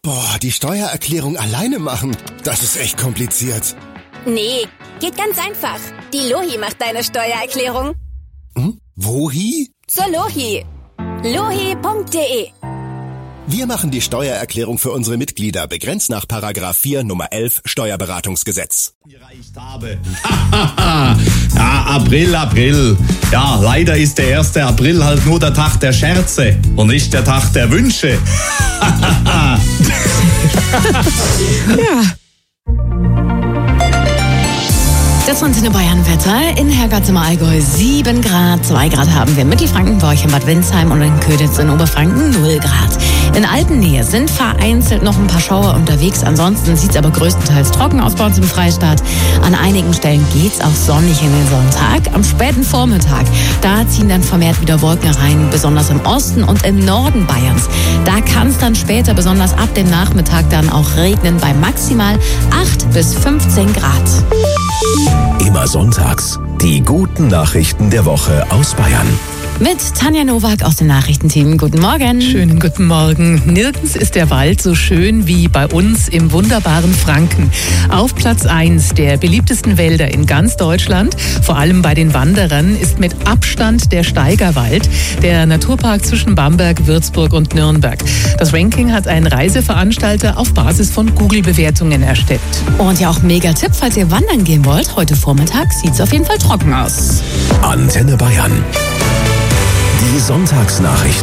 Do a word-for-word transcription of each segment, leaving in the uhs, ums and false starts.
Boah, die Steuererklärung alleine machen, das ist echt kompliziert. Nee, geht ganz einfach. Die Lohi macht deine Steuererklärung. Hm? Wohi? Zur Lohi. lohi punkt de. Wir machen die Steuererklärung für unsere Mitglieder, begrenzt nach Paragraph vier Nummer elf Steuerberatungsgesetz. Gereicht habe. Ja, April, April. Ja, leider ist der erste April halt nur der Tag der Scherze und nicht der Tag der Wünsche. Ja. Das Antenne Bayern Wetter in Hergatz im Allgäu sieben Grad, zwei Grad haben wir in Mittelfranken, Borch in Bad Windsheim und in Köditz in Oberfranken null Grad. In Alpennähe sind vereinzelt noch ein paar Schauer unterwegs, ansonsten sieht es aber größtenteils trocken aus bei uns im Freistaat. An einigen Stellen geht's auch sonnig in den Sonntag. Am späten Vormittag, da ziehen dann vermehrt wieder Wolken rein, besonders im Osten und im Norden Bayerns. Da kann es dann später, besonders ab dem Nachmittag, dann auch regnen bei maximal acht bis fünfzehn Grad. Immer sonntags die guten Nachrichten der Woche aus Bayern. Mit Tanja Nowak aus dem Nachrichtenteam. Guten Morgen. Schönen guten Morgen. Nirgends ist der Wald so schön wie bei uns im wunderbaren Franken. Auf Platz eins der beliebtesten Wälder in ganz Deutschland, vor allem bei den Wanderern, ist mit Abstand der Steigerwald, der Naturpark zwischen Bamberg, Würzburg und Nürnberg. Das Ranking hat ein Reiseveranstalter auf Basis von Google-Bewertungen erstellt. Und ja auch mega Tipp, falls ihr wandern gehen wollt. Heute Vormittag sieht es auf jeden Fall trocken aus. Antenne Bayern. Die Sonntagsnachrichten.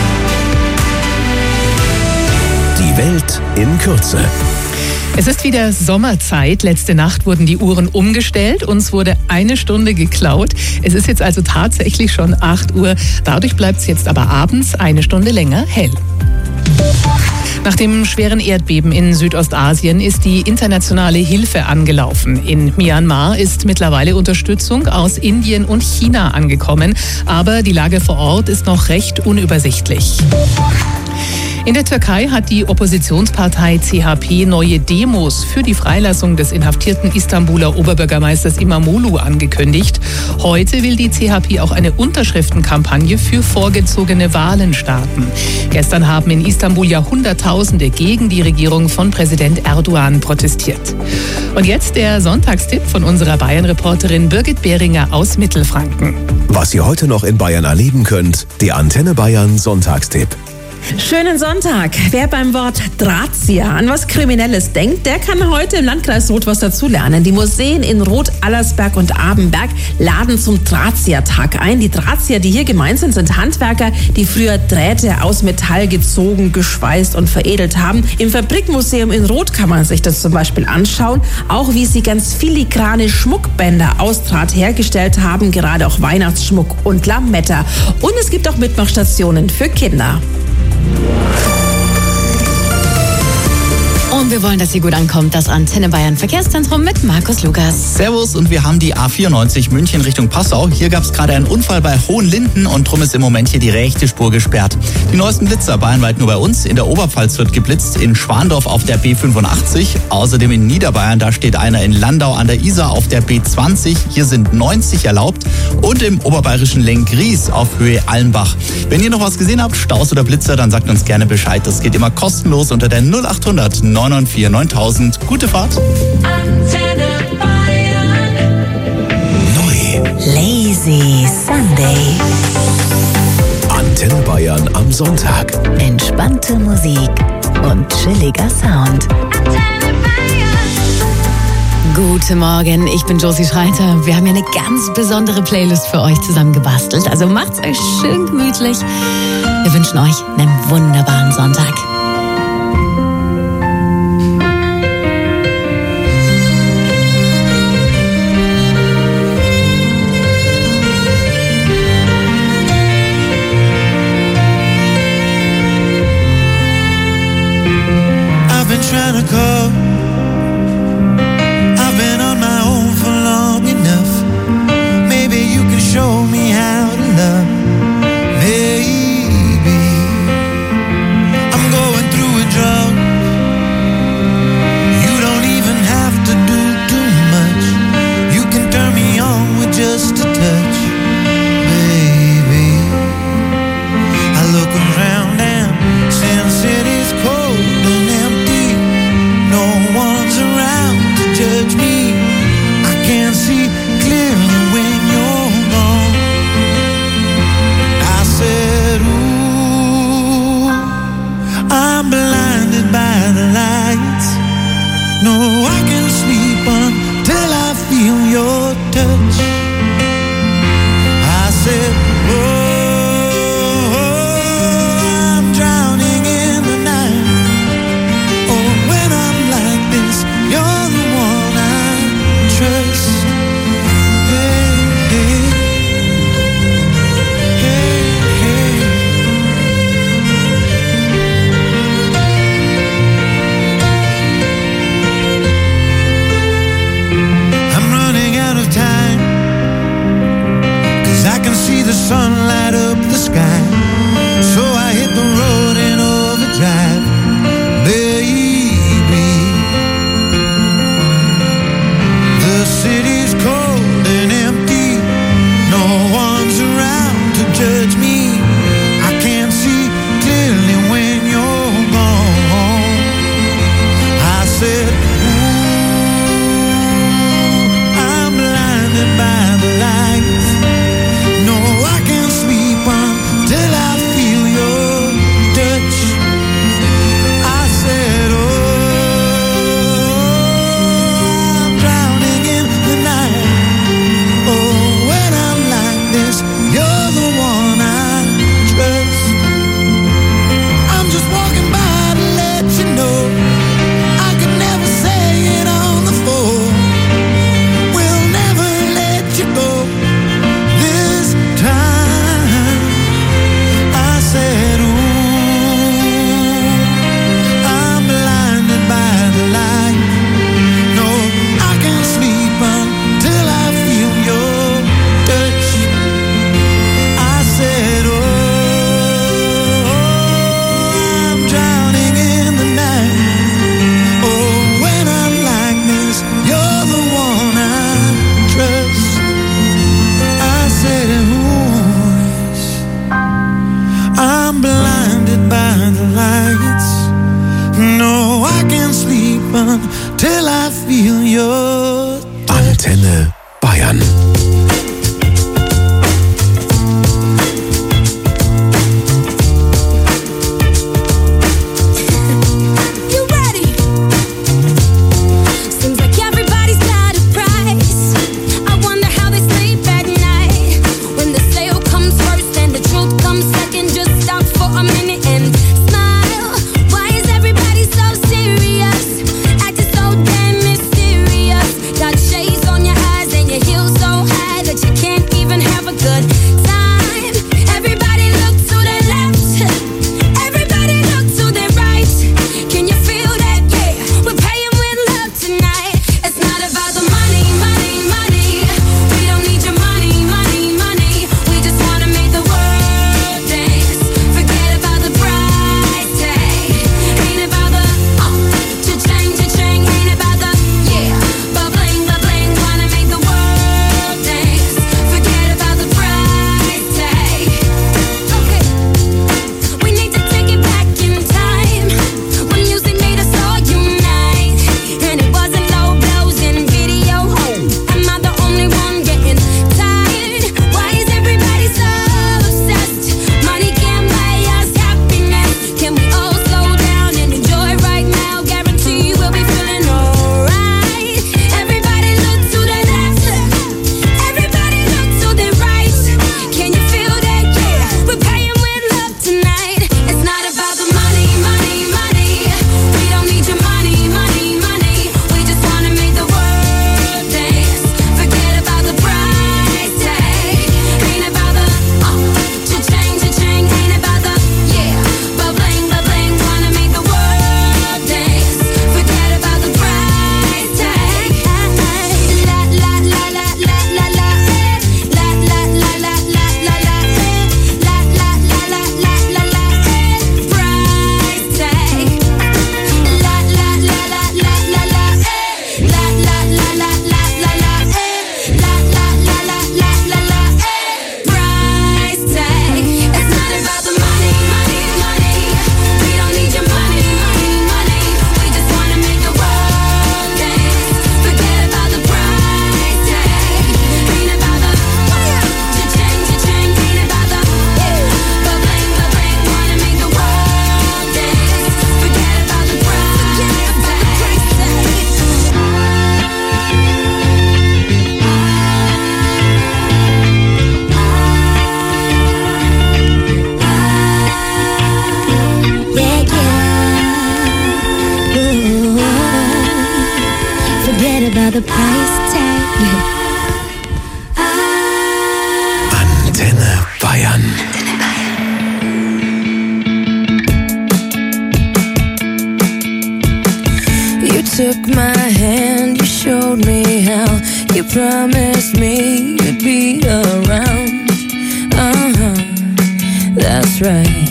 Die Welt in Kürze. Es ist wieder Sommerzeit. Letzte Nacht wurden die Uhren umgestellt. Uns wurde eine Stunde geklaut. Es ist jetzt also tatsächlich schon acht Uhr. Dadurch bleibt es jetzt aber abends eine Stunde länger hell. Nach dem schweren Erdbeben in Südostasien ist die internationale Hilfe angelaufen. In Myanmar ist mittlerweile Unterstützung aus Indien und China angekommen. Aber die Lage vor Ort ist noch recht unübersichtlich. In der Türkei hat die Oppositionspartei C H P neue Demos für die Freilassung des inhaftierten Istanbuler Oberbürgermeisters İmamoğlu angekündigt. Heute will die C H P auch eine Unterschriftenkampagne für vorgezogene Wahlen starten. Gestern haben in Istanbul ja Hunderttausende gegen die Regierung von Präsident Erdogan protestiert. Und jetzt der Sonntagstipp von unserer Bayern-Reporterin Birgit Behringer aus Mittelfranken. Was ihr heute noch in Bayern erleben könnt, der Antenne Bayern Sonntagstipp. Schönen Sonntag. Wer beim Wort Drahtzieher an was Kriminelles denkt, der kann heute im Landkreis Roth was dazulernen. Die Museen in Roth, Allersberg und Abenberg laden zum Drahtzieher-Tag ein. Die Drahtzieher, die hier gemeint sind, sind Handwerker, die früher Drähte aus Metall gezogen, geschweißt und veredelt haben. Im Fabrikmuseum in Roth kann man sich das zum Beispiel anschauen. Auch wie sie ganz filigrane Schmuckbänder aus Draht hergestellt haben, gerade auch Weihnachtsschmuck und Lametta. Und es gibt auch Mitmachstationen für Kinder. Und wir wollen, dass ihr gut ankommt. Das Antenne Bayern Verkehrszentrum mit Markus Lukas. Servus, und wir haben die A vierundneunzig München Richtung Passau. Hier gab es gerade einen Unfall bei Hohenlinden und drum ist im Moment hier die rechte Spur gesperrt. Die neuesten Blitzer bayernweit nur bei uns. In der Oberpfalz wird geblitzt, in Schwandorf auf der B fünfundachtzig. Außerdem in Niederbayern, da steht einer in Landau an der Isar auf der B zwanzig. Hier sind neunzig erlaubt. Und im oberbayerischen Lenggries auf Höhe Almbach. Wenn ihr noch was gesehen habt, Staus oder Blitzer, dann sagt uns gerne Bescheid. Das geht immer kostenlos unter der null acht hundert neunundvierzig neuntausend. Gute Fahrt. Antenne Bayern. Neu. Lazy Sunday. Antenne Bayern am Sonntag. Entspannte Musik und chilliger Sound. Antenne Bayern. Guten Morgen, ich bin Josie Schreiter. Wir haben hier eine ganz besondere Playlist für euch zusammengebastelt. Also macht's euch schön gemütlich. Wir wünschen euch einen wunderbaren Sonntag. Trying to call. I've been on my own for long enough. Maybe you can show me how to love. Maybe I'm going through a drought. You don't even have to do too much. You can turn me on with just a touch, baby. I look around and Sin City's cold and empty. No, I can't sleep until I feel your touch. I said, oh, I'm drowning in the night. Oh, when I'm like this, you're the one I trust. Hey, hey, hey, hey. I'm running out of time, 'cause I can see the sun light up the sky. So I hit the road in overdrive, baby. The city's cold and empty, no one's around to judge me. I can't see clearly when you're gone. I said, ooh, I'm blinded by the lights. No, I can't sleep until I feel your touch. I said, oh, I'm drowning in the night. Oh, when I'm like this, you're the one I trust. I'm just walking by to let you know I could never say it on the phone. We'll never let you go this time. I said, ooh, I'm blinded by the light. No, I can't sleep until I feel your touch. I said, oh, I'm drowning in the night. Oh, when I'm like this, you're the one I trust. I said, ooh, yes, I'm blinded by the lights. No, I can't sleep until I feel your Antenne Bayern. You ready? Seems like everybody's got a price. I wonder how they sleep at night. When the sale comes first and the truth comes second, just stop for a minute and smile. Why is everybody so serious? Acting so damn mysterious. Got shades on your eyes the price tag. Antenne Bayern. You took my hand, you showed me how. You promised me you'd be around. Uh-huh, that's right.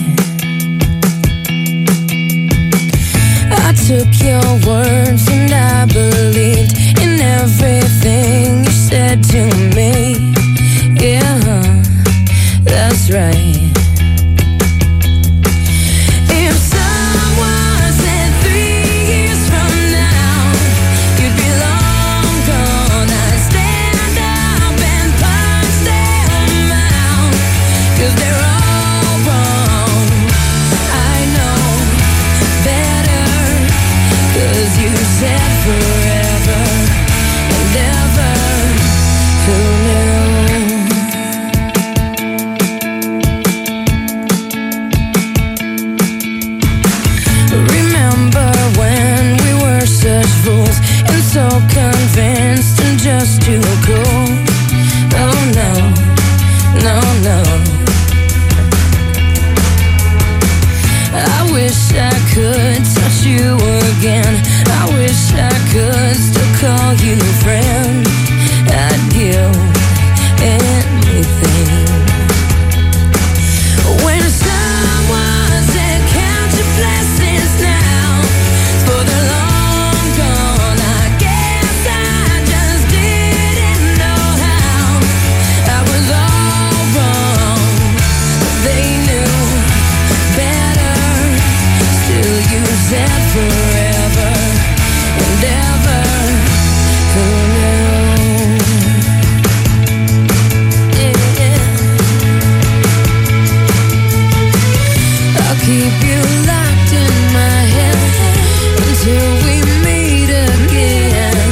I took your words and I believed in everything you said to me. Yeah, that's right. So convinced and just too cool. Oh no, no, no. I wish I could touch you again. I wish I could still call you friend. I'd give anything. When someone said count your blessings now for the long gone, I guess I just didn't know how. I was all wrong. They knew better. Still you said forever and ever. Who knew? Yeah. I'll keep you locked in my head until we meet again.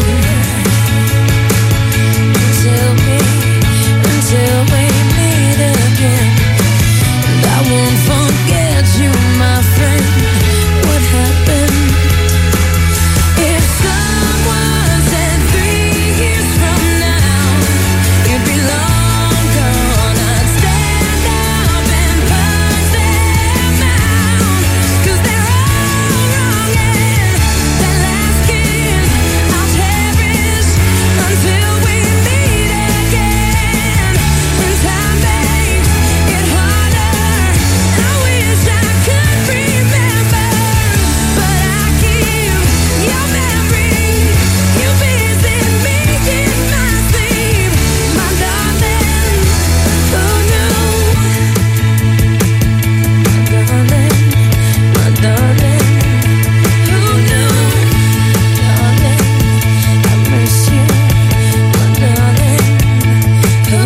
Until we, until we meet again. And I won't forget you, my friend. What happened? If someone said three years from now you'd be long gone, I'd stand up and punch them out. 'Cause they're all wrong, and that last kiss I'll cherish until we meet again. When time makes it harder, I wish I could remember, but I keep your memory. You visit me in my sleep, my darling. Who knew? My darling, my darling. Who knew? Darling, I miss you, my darling. Who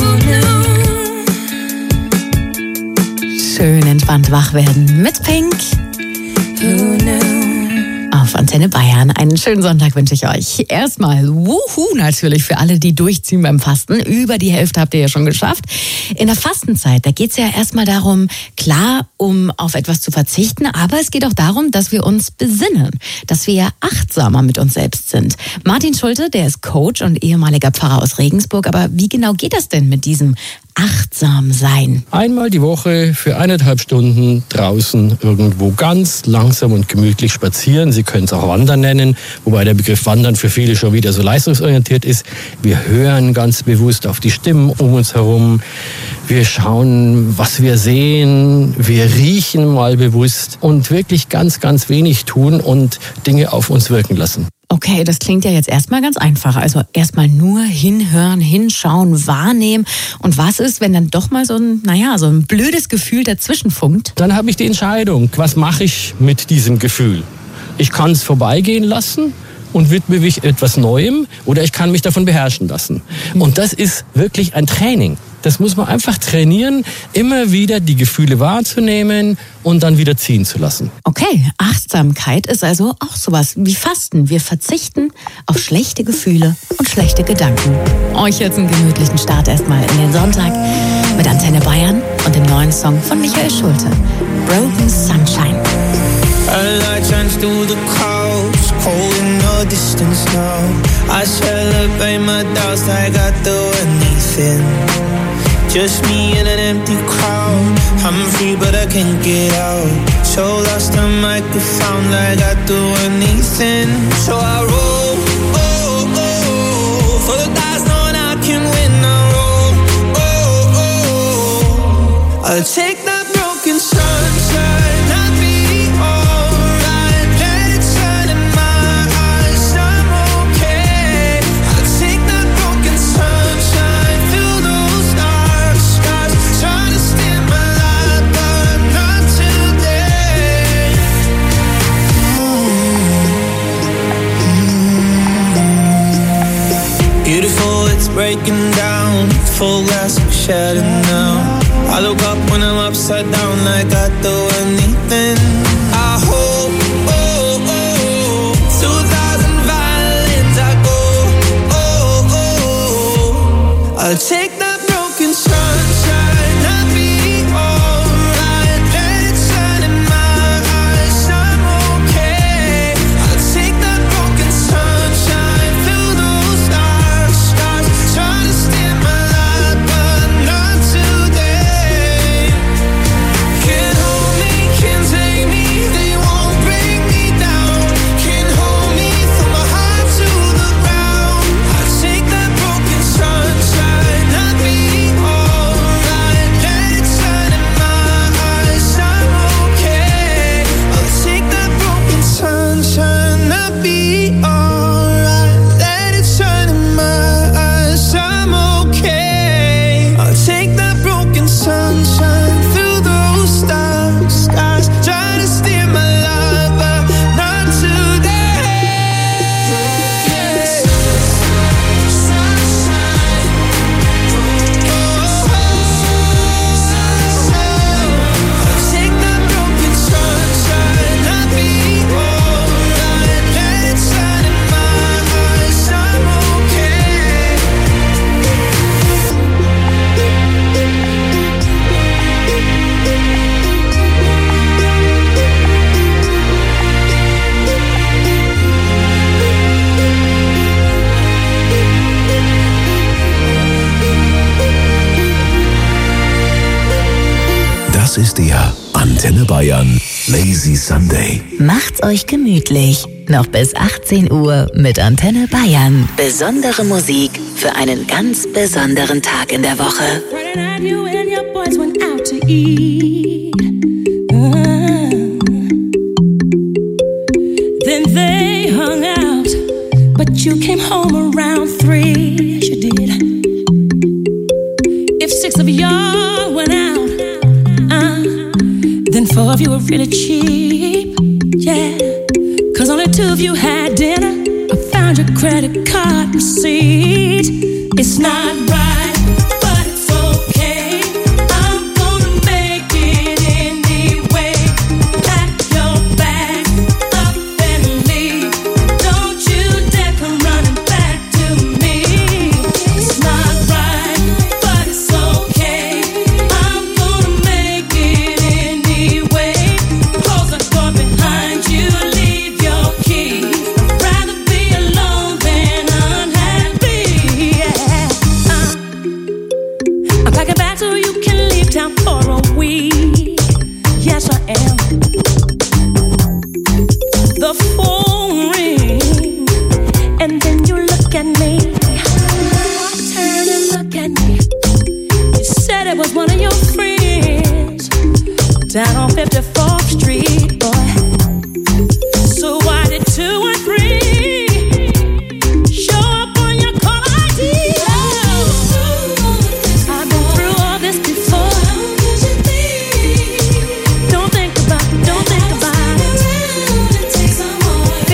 knew? Schön entspannt wach werden mit Pink. Who knew? Auf Antenne Bayern. Einen schönen Sonntag wünsche ich euch. Erstmal Wuhu natürlich für alle, die durchziehen beim Fasten. Über die Hälfte habt ihr ja schon geschafft. In der Fastenzeit, da geht es ja erstmal darum, klar, um auf etwas zu verzichten, aber es geht auch darum, dass wir uns besinnen, dass wir ja achtsamer mit uns selbst sind. Martin Schulte, der ist Coach und ehemaliger Pfarrer aus Regensburg. Aber wie genau geht das denn mit diesem achtsam sein? Einmal die Woche für eineinhalb Stunden draußen irgendwo ganz langsam und gemütlich spazieren. Sie können es auch Wandern nennen, wobei der Begriff Wandern für viele schon wieder so leistungsorientiert ist. Wir hören ganz bewusst auf die Stimmen um uns herum. Wir schauen, was wir sehen. Wir riechen mal bewusst und wirklich ganz, ganz wenig tun und Dinge auf uns wirken lassen. Okay, das klingt ja jetzt erstmal ganz einfach. Also erstmal nur hinhören, hinschauen, wahrnehmen. Und was ist, wenn dann doch mal so ein, naja, so ein blödes Gefühl dazwischen funkt? Dann habe ich die Entscheidung, was mache ich mit diesem Gefühl? Ich kann es vorbeigehen lassen und widme mich etwas Neuem, oder ich kann mich davon beherrschen lassen. Und das ist wirklich ein Training. Das muss man einfach trainieren, immer wieder die Gefühle wahrzunehmen und dann wieder ziehen zu lassen. Okay, Achtsamkeit ist also auch sowas wie Fasten. Wir verzichten auf schlechte Gefühle und schlechte Gedanken. Euch jetzt einen gemütlichen Start erstmal in den Sonntag mit Antenne Bayern und dem neuen Song von Michael Schulte, Broken Sunshine. A light shines through the clouds, cold enough. no distance now. I celebrate my doubts like I do anything. Just me in an empty crowd. I'm free but I can't get out. So lost the microphone like I do anything. So I roll, oh, oh, for the dice knowing I can win. I roll, oh, oh, I'll take that broken sunshine. I'll be alright. Let it shine in my eyes. I'm okay. I'll take that broken sunshine. Fill those stars, stars. Trying to steal my life, but not today. Mm-hmm. Beautiful, it's breaking down. Full glass of shattered now. I look up when I'm upside down like I do anything. I hope, oh, oh, through thousand violins I go, oh, oh, I'll take that broken sunshine. I'll be alright. Let it shine in my eyes. I'm okay. I'll take that broken sunshine. Fill those stars, stars. Trying to steal my life, but not today. Can't hold me, can't take me. They won't break me down. Can't hold me from my heart to the ground. I'll take that broken sunshine. I'll be alright. Let it shine in my eyes. I'm okay. I'll take that broken sunshine. I'll be alright. Let it shine in my eyes. I'm okay. I'll take that broken sunshine through those stars, skies. Try to steal my life, but not today. Sunshine. I'll take that broken sunshine. I'll be alright. Let it shine in my eyes. I'm okay. Das ist der Antenne Bayern Lazy Sunday. Macht's euch gemütlich. Noch bis achtzehn Uhr mit Antenne Bayern. Besondere Musik für einen ganz besonderen Tag in der Woche. Friday night, you and your boys went out to eat. Uh, then they hung out, but you came home around three. Yes, you did. If six of y'all went out, uh, then four of you were really cheap. Yeah, cause only two of you had dinner. I found your credit card receipt. It's not right, but it's okay. I'm gonna make it anyway. Pack your bags up and leave. Don't you dare come running back to me. It's not right, but it's okay. I'm gonna make it anyway. Close the door behind you, leave your keys. I'd rather be alone than unhappy. Yeah. Uh, I'm packing bags so you can leave town for a week. Yes, I am. The phone rings, and then you look at me. Turn and look at me. You said it was one of your friends down on fifty-fourth Street, boy. So why did two and three show up on your call I D? I've been through all this before. Don't think about it, don't think about it.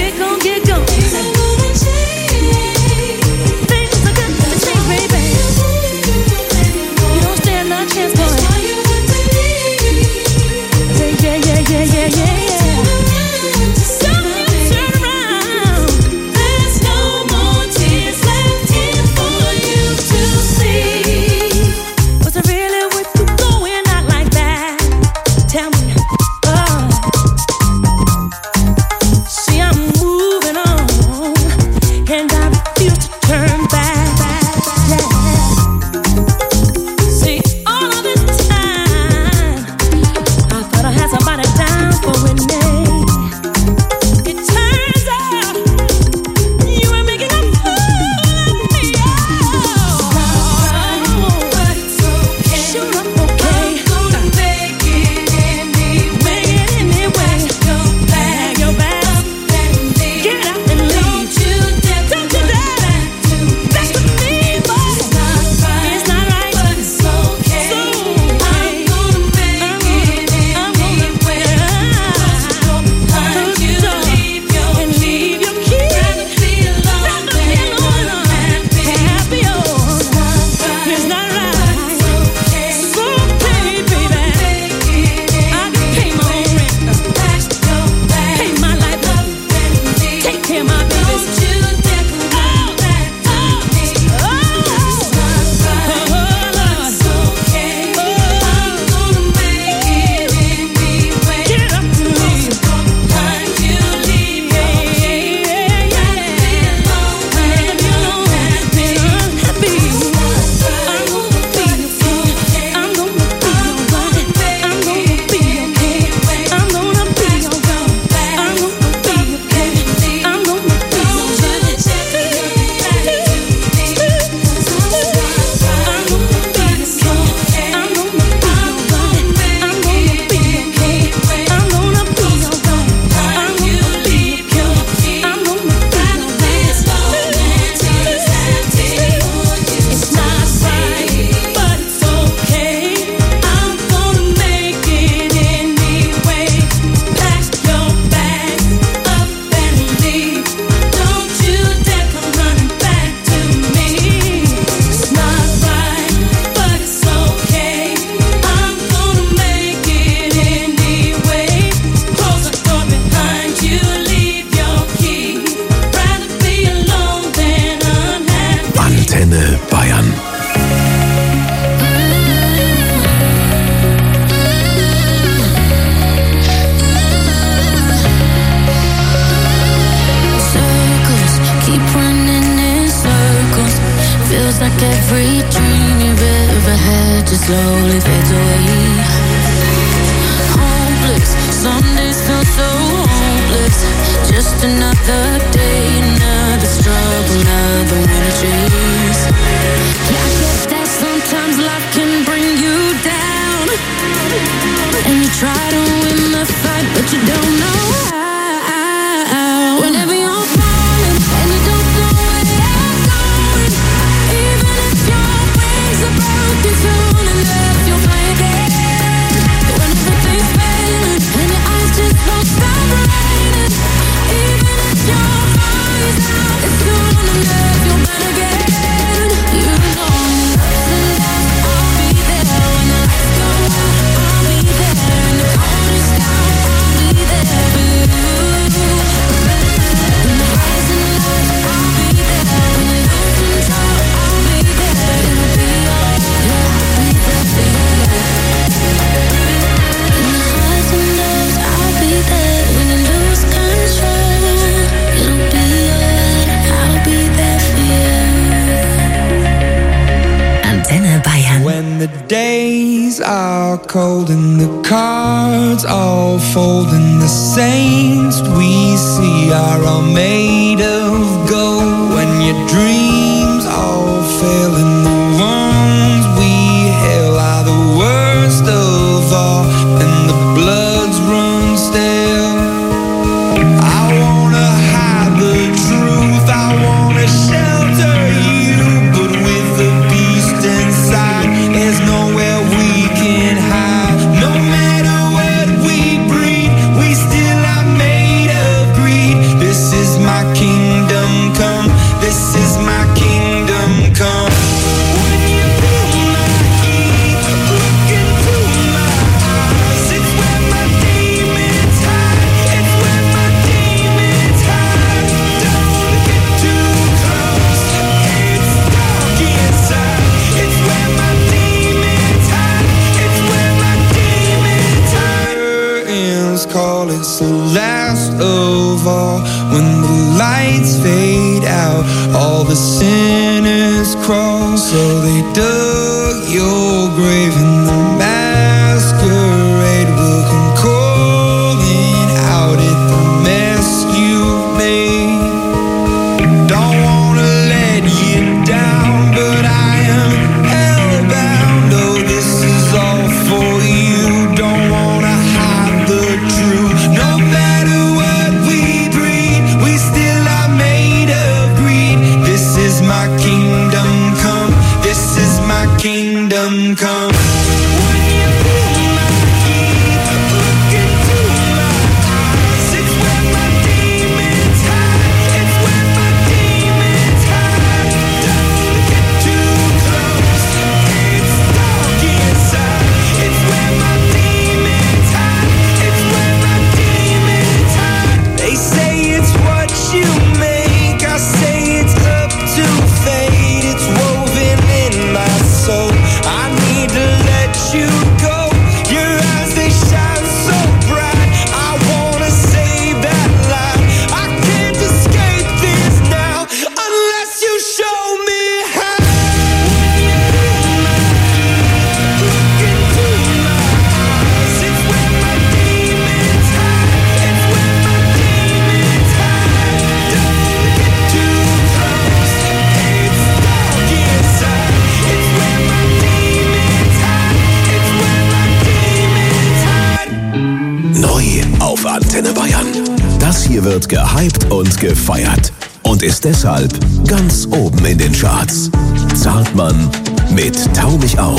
keep running in circles. Feels like every dream you've ever had just slowly fades away. Hopeless, some days feel so hopeless. Just another day, another struggle, another winter chase. Yeah, I guess that sometimes life can bring you down, and you try to win the fight, but you don't know how. Whenever you're falling and you don't know where you're going, even if your wings are broken soon enough, you'll fly again. When everything's failing and your eyes just won't stop raining, even if your body's out, it's soon enough, you'll burn again. You know ups and downs, I'll be there. When the lights go out, I'll be there. In the coldest hour, I'll be there for you. In the highs and lows, I'll be there. When you lose control, I'll be there. It'll be alright, yeah, I'll be there for you. In the highs and lows, I'll be there. When you lose control, it'll be alright, I'll be there for you. Antenne Bayern. When the days are cold and the cards all fold and the saints we see are all made of gold, when your dreams all fail and the ones we hail are the worst of all and the bloods run stale, I wanna hide the truth, I wanna shelter you, but with the beast inside, there's nowhere we can hide. No matter what we breed, we still are made of greed. This is my kingdom come, this is my kingdom come. When you feel my heat, look into my eyes, it's where my demons hide, it's where my demons hide. Don't get too close, it's dark inside, it's where my demons hide, it's where my demons hide. Curtains call, it's the last of all. When the lights fade out, all the sinners crawl. So they dug your grave and the masquerade will come calling out at the mess you made. Don't wanna let you down, but I am hellbound. Oh, this is all for you. Don't wanna hide the truth. No matter what we breed, we still are made of greed. This is my kingdom come, this is my kingdom come. When you feel my heat, look into my eyes, it's where my demons hide, it's where my demons hide. Don't get too close, it's dark inside, it's where my demons hide, it's where my demons hide. They say it's what you make, I say it's up to fate, it's woven in my soul. I need to let you go. Your eyes, they shine so bright. I wanna save that light. I can't escape this now unless you show me how. When you feel my heat, look into my eyes, it's where my demons hide, it's where my demons hide. Don't get too close, it's dark inside, it's where my demons hide, it's where my demons hide. Neu auf Antenne Bayern. Das hier wird gehypt und gefeiert und ist deshalb ganz oben in den Charts. Zartmann mit Tau mich auf.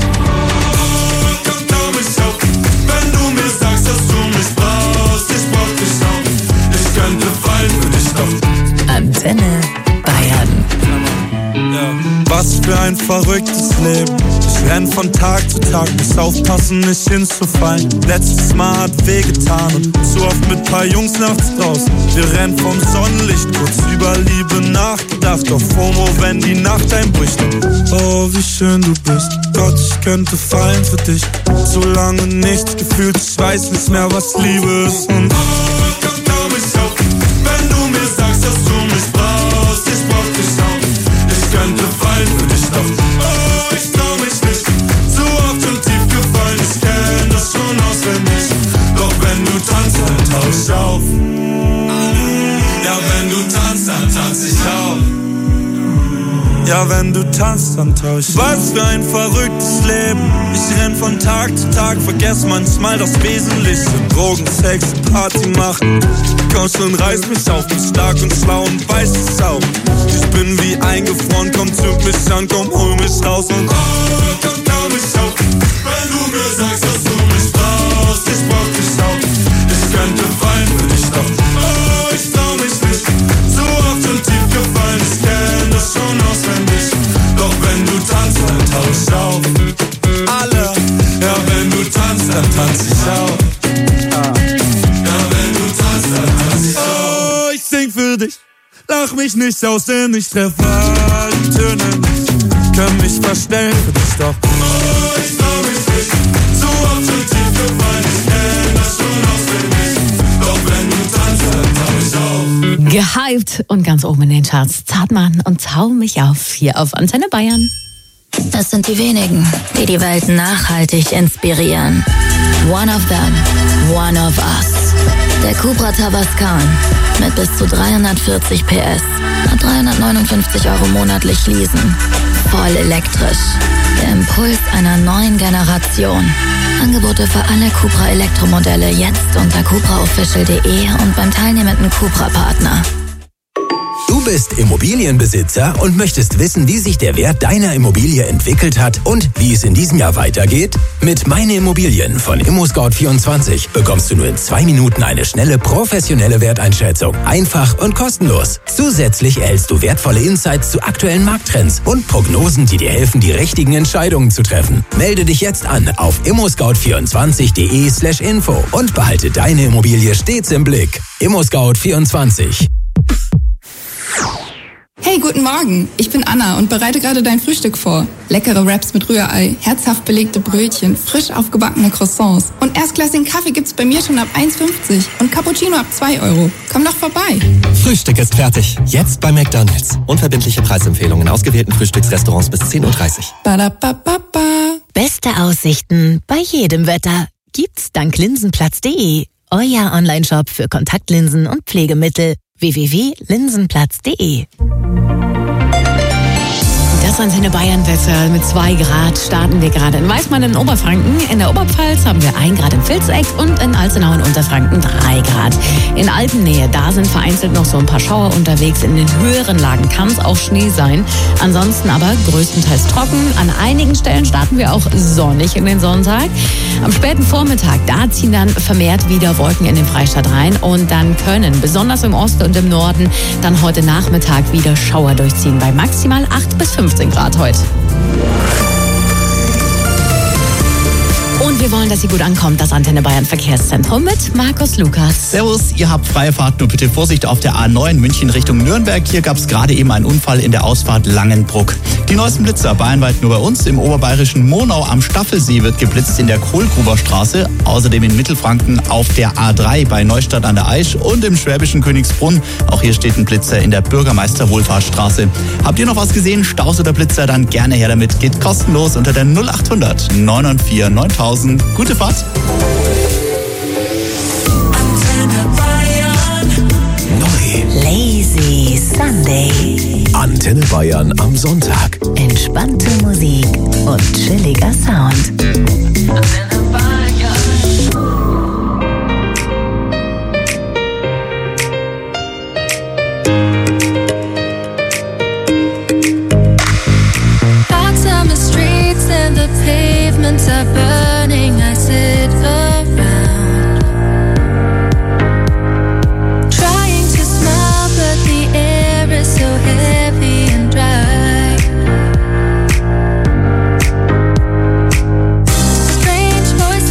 Tau mich auf, wenn du mir sagst, dass du mich brauchst, ich brauch dich auch. Ich könnte fallen für dich doch. Antenne Bayern. Was für ein verrücktes Leben. Ich renn von Tag zu Tag, muss aufpassen, nicht hinzufallen. Letztes Mal hat wehgetan und zu oft mit paar Jungs nachts draußen. Wir rennen vom Sonnenlicht, kurz über Liebe nachgedacht. Auf FOMO, wenn die Nacht einbricht. Oh, wie schön du bist. Gott, ich könnte fallen für dich. So lange nichts gefühlt, ich weiß nicht mehr, was Liebe ist. Und oh, tau mich auf, wenn du mir sagst, dass du mich brauchst. tanz ich auch. Ja, wenn du tanzt, dann tausch ich. Was für ein verrücktes Leben. Ich renn von Tag zu Tag, vergess manchmal das Wesentliche. Drogen, Sex, Party machen. Komm schon, reiß mich auf, bin stark und schlau und weiß es auch. Ich bin wie eingefroren, komm, zünd mich an, komm, hol mich raus und oh, komm, tau mich auf. Wenn du mir sagst, dass du mich brauchst, ich brauch dich auch. Ich könnte weinen für dich, doch oh, ich trau mich nicht. So oft und tief gefallen, ich kenn das schon auswendig. Doch wenn du tanzt, dann tausch ich auf. Alle, ja, wenn du tanzt, dann tanz ich auch. Ja, wenn du tanzt, dann tanz ich auch. Oh, ich sing für dich, lach mich nicht aus, denn ich treffe alle Töne nicht. Kann mich verstellen für dich, doch oh, ich trau mich nicht. So oft und tief gefallen, ich kenn das schon auswendig. Doch wenn du tanzt, dann tau ich auf. Gehypt und ganz oben in den Charts. Zartmann und Tau mich auf, hier auf Antenne Bayern. Das sind die wenigen, die die Welt nachhaltig inspirieren. One of them, one of us. Der Cupra Tabascan mit bis zu dreihundertvierzig P S. Ab dreihundertneunundfünfzig Euro monatlich leasen. Voll elektrisch. Der Impuls einer neuen Generation. Angebote für alle Cupra Elektromodelle jetzt unter cupra official punkt de und beim teilnehmenden Cupra-Partner. Du bist Immobilienbesitzer und möchtest wissen, wie sich der Wert deiner Immobilie entwickelt hat und wie es in diesem Jahr weitergeht? Mit Meine Immobilien von ImmoScout vierundzwanzig bekommst du nur in zwei Minuten eine schnelle, professionelle Werteinschätzung. Einfach und kostenlos. Zusätzlich erhältst du wertvolle Insights zu aktuellen Markttrends und Prognosen, die dir helfen, die richtigen Entscheidungen zu treffen. Melde dich jetzt an auf immoscout vierundzwanzig punkt de slash info und behalte deine Immobilie stets im Blick. ImmoScout vierundzwanzig. Hey, guten Morgen. Ich bin Anna und bereite gerade dein Frühstück vor. Leckere Wraps mit Rührei, herzhaft belegte Brötchen, frisch aufgebackene Croissants. Und erstklassigen Kaffee gibt's bei mir schon ab eins fünfzig und Cappuccino ab zwei Euro. Komm doch vorbei. Frühstück ist fertig. Jetzt bei McDonald's. Unverbindliche Preisempfehlungen in ausgewählten Frühstücksrestaurants bis zehn Uhr dreißig. Ba-da-ba-ba-ba. Beste Aussichten bei jedem Wetter gibt's dank linsenplatz punkt de. Euer Onlineshop für Kontaktlinsen und Pflegemittel. w w w punkt linsenplatz punkt de. Das Antenne Bayern-Wetter mit zwei Grad starten wir gerade in Weißmann in Oberfranken. In der Oberpfalz haben wir ein Grad im Vilseck und in Alzenau in Unterfranken drei Grad. In Alpennähe, da sind vereinzelt noch so ein paar Schauer unterwegs. In den höheren Lagen kann es auch Schnee sein. Ansonsten aber größtenteils trocken. An einigen Stellen starten wir auch sonnig in den Sonntag. Am späten Vormittag, da ziehen dann vermehrt wieder Wolken in den Freistaat rein. Und dann können, besonders im Osten und im Norden, dann heute Nachmittag wieder Schauer durchziehen. Bei maximal acht bis fünfzehn Grad heute. Und wir wollen, dass sie gut ankommt, das Antenne Bayern Verkehrszentrum mit Markus Lukas. Servus, ihr habt freie Fahrt, nur bitte Vorsicht auf der A neun München Richtung Nürnberg. Hier gab es gerade eben einen Unfall in der Ausfahrt Langenbruck. Die neuesten Blitzer bayernweit nur bei uns. Im oberbayerischen Monau am Staffelsee wird geblitzt in der Kohlgruber Straße. Außerdem in Mittelfranken auf der A drei bei Neustadt an der Aisch und im schwäbischen Königsbrunn. Auch hier steht ein Blitzer in der Bürgermeister-Wohlfahrtsstraße. Habt ihr noch was gesehen? Staus oder Blitzer? Dann gerne her damit. Geht kostenlos unter der null achthundert neunundvierzig neuntausend. Gute Fahrt. Neu. Lazy Sunday. Antenne Bayern am Sonntag. Entspannte Musik und chilliger Sound. Antenne Bayern. Hot summer streets and the pavements are burning. I sit around, trying to smile, but the air is so heavy and dry. Strange voices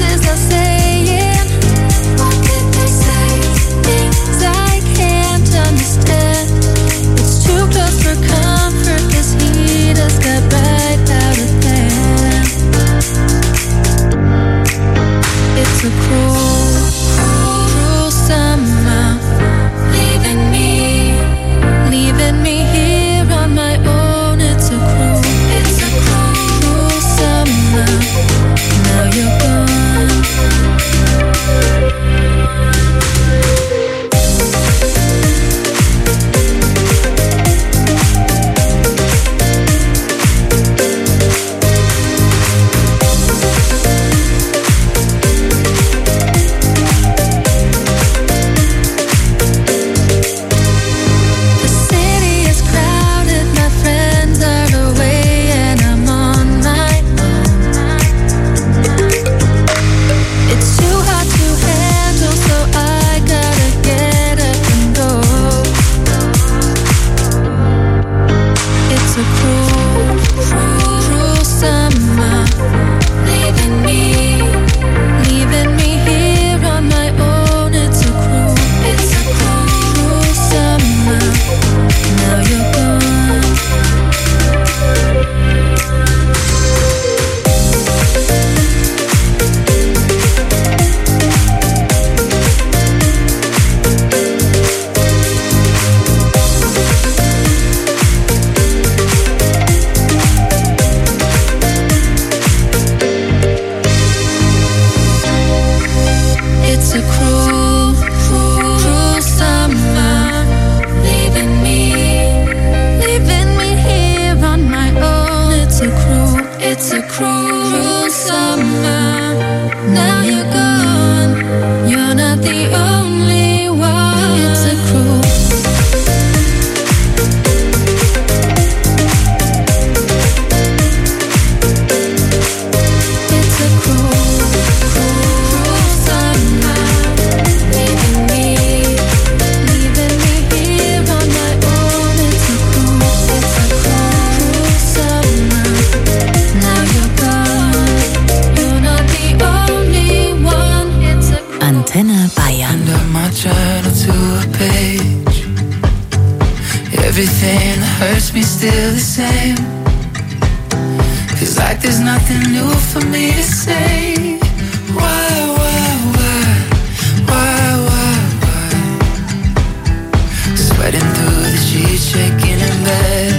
everything that hurts me still the same. Feels like there's nothing new for me to say. Why, why, why, why, why, why? Sweating through the sheets, shaking in bed.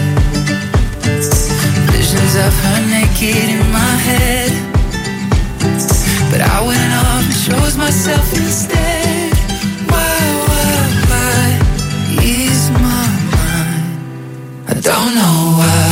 Visions of her naked in my head. But I went off and chose myself instead. Why, why, why? Ease my mind. I don't know why.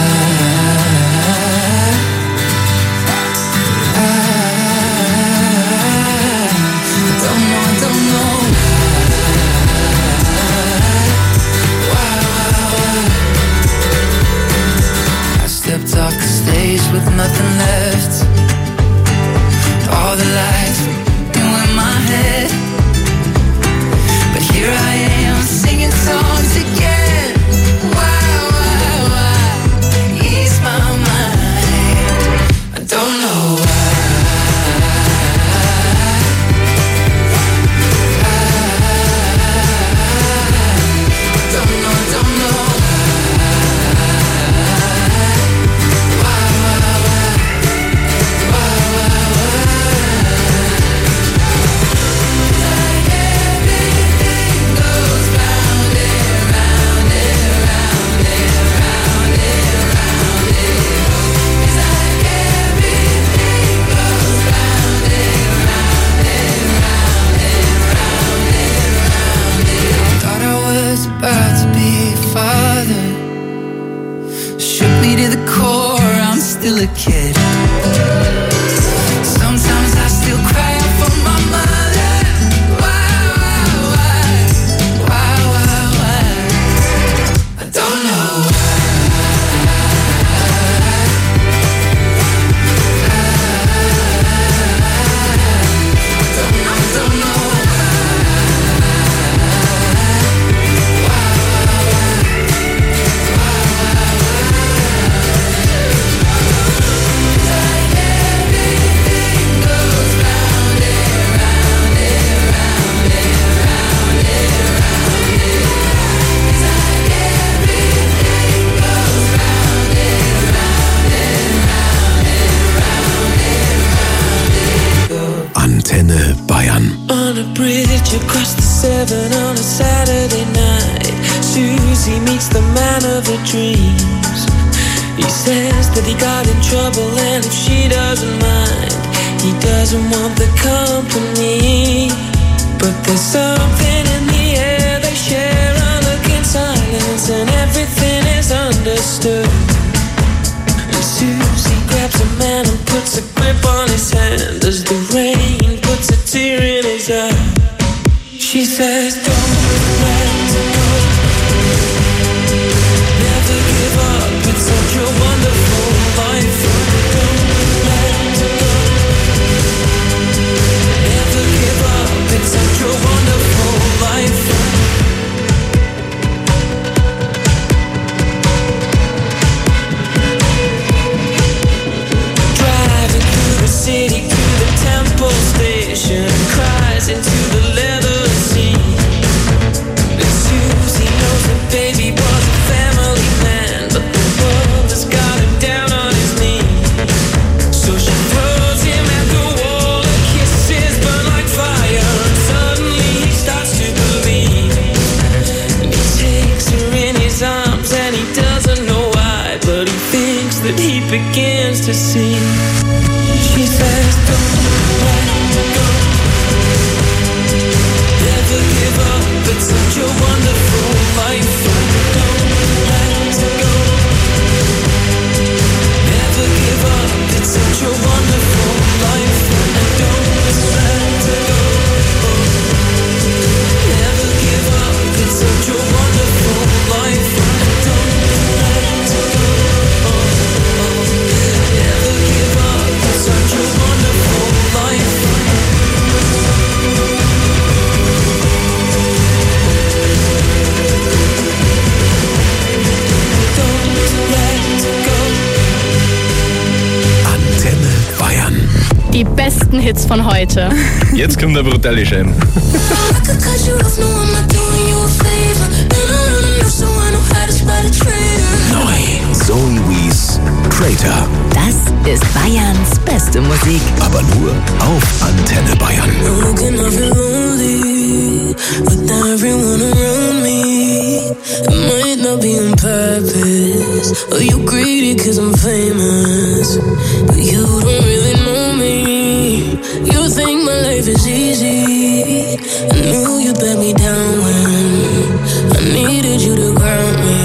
Off the stage with nothing left. All the lights were in my head. But here I am singing songs again. Why, why, why? Ease my mind. I don't know why. I don't know, don't know. About to be a father. Shook me to the core, I'm still a kid. Sometimes I still cry out for my mother. Why, why, why? Why, why, why? I don't know why. I don't know, don't know. Antenne Bayern. On a bridge across the Severn on a Saturday night, Susie meets the man of her dreams. He says that he got in trouble and if she doesn't mind, he doesn't want the company. But there's something in the air they share, a look in silence and everything is understood. And Susie grabs a man and puts a grip on his hand as the rain puts a tear in his eye. She says, don't let go, never give up, it's such a wonderful life. Don't let go, never give up, it's such a wonderful life. Driving through the city to the Temple Station, cries into the leather seat. And Susie knows that baby was a family man, but the world has got him down on his knees. So she throws him at the wall, her kisses burn like fire, and suddenly he starts to believe. And he takes her in his arms and he doesn't know why, but he thinks that he begins to see. She says, don't let go, never give up, it's such a wonderful life. Don't let go, never give up, it's such a wonderful life. And don't let go, never give up, it's such a wonderful life. And don't let go, never give up, it's such a wonderful life. Antenne Bayern. Die besten Hits von heute. Jetzt kommt der brutale Scheiben. I could cut you off, no, I'm not doing you a favor. No, no, no, no, so I know how to beste Musik. Aber nur auf Antenne Bayern. Looking, I feel lonely with everyone around me. It might not be on purpose, or you greedy cause I'm famous, but you don't really know me. You think my life is easy. I knew you'd let me down when I needed you to ground me.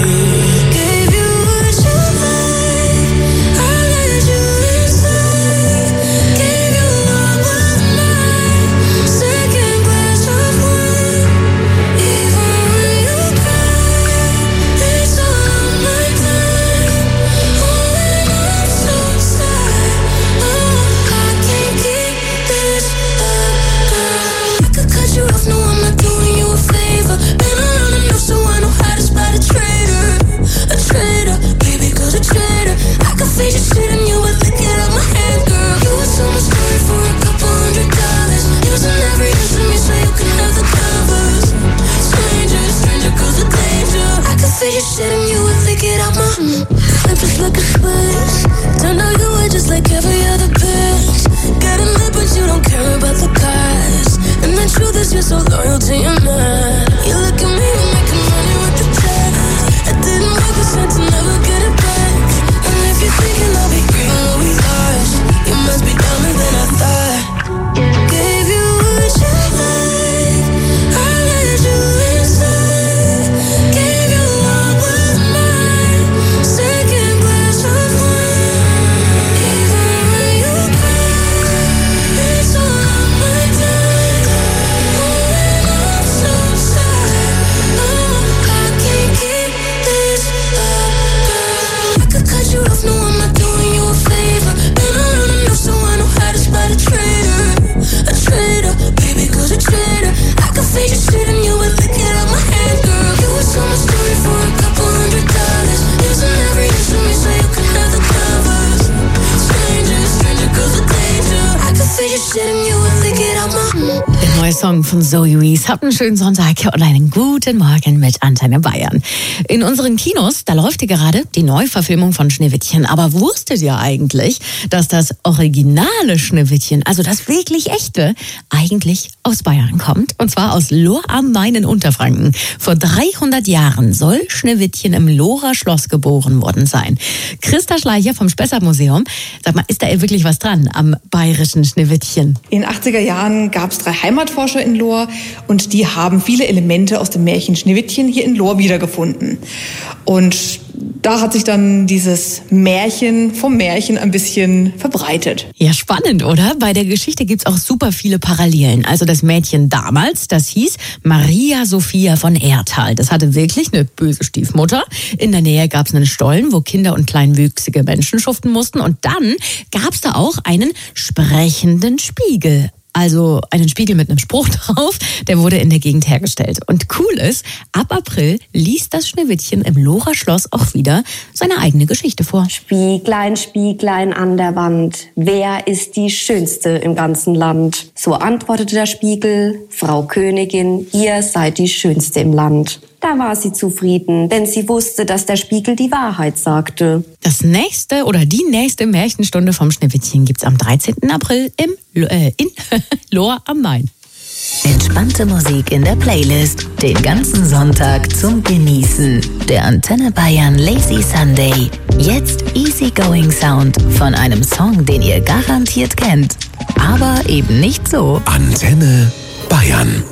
Song von Zoe Wees. Habt einen schönen Sonntag und einen guten Morgen mit Antenne Bayern. In unseren Kinos, da läuft hier gerade die Neuverfilmung von Schneewittchen. Aber wusstet ihr eigentlich, dass das originale Schneewittchen, also das wirklich echte, eigentlich aus Bayern kommt? Und zwar aus Lohr am Main in Unterfranken. Vor dreihundert Jahren soll Schneewittchen im Lohrer Schloss geboren worden sein. Christa Schleicher vom Spessart-Museum. Sag mal, ist da wirklich was dran am bayerischen Schneewittchen? In den achtziger Jahren gab es drei Heimatforscher in Lohr und die haben viele Elemente aus dem Märchen Schneewittchen hier in Lohr wiedergefunden. Und da hat sich dann dieses Märchen vom Märchen ein bisschen verbreitet. Ja, spannend, oder? Bei der Geschichte gibt's auch super viele Parallelen. Also das Mädchen damals, das hieß Maria Sophia von Erthal. Das hatte wirklich eine böse Stiefmutter. In der Nähe gab's einen Stollen, wo Kinder und kleinwüchsige Menschen schuften mussten. Und dann gab's da auch einen sprechenden Spiegel. Also einen Spiegel mit einem Spruch drauf, der wurde in der Gegend hergestellt. Und cool ist, ab April liest das Schneewittchen im Lohrer Schloss auch wieder seine eigene Geschichte vor. Spieglein, Spieglein an der Wand, wer ist die Schönste im ganzen Land? So antwortete der Spiegel, Frau Königin, ihr seid die Schönste im Land. Da war sie zufrieden, denn sie wusste, dass der Spiegel die Wahrheit sagte. Das nächste oder die nächste Märchenstunde vom Schneewittchen gibt's am dreizehnten April im, äh, in Lohr am Main. Entspannte Musik in der Playlist, den ganzen Sonntag zum Genießen. Der Antenne Bayern Lazy Sunday. Jetzt Easygoing Sound von einem Song, den ihr garantiert kennt. Aber eben nicht so. Antenne Bayern.